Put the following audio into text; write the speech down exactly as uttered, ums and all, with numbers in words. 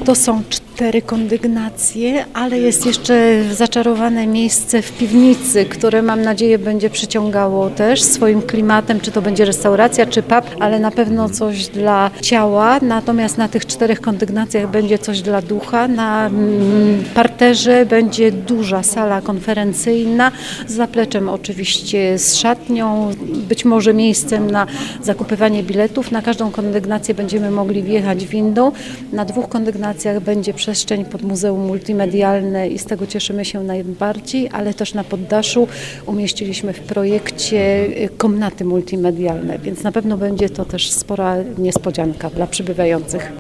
To są cztery kondygnacje, ale jest jeszcze zaczarowane miejsce w piwnicy, które mam nadzieję będzie przyciągało też swoim klimatem, czy to będzie restauracja, czy pub, ale na pewno coś dla ciała. Natomiast na tych czterech kondygnacjach będzie coś dla ducha. Na mm, parterze będzie duża sala konferencyjna z zapleczem oczywiście z szatnią, być może miejscem na zakupywanie biletów. Na każdą kondygnację będziemy mogli wjechać windą. Na dwóch kondygnacjach będzie przestrzeń pod muzeum multimedialne i z tego cieszymy się najbardziej, ale też na poddaszu umieściliśmy w projekcie komnaty multimedialne, więc na pewno będzie to też spora niespodzianka dla przybywających.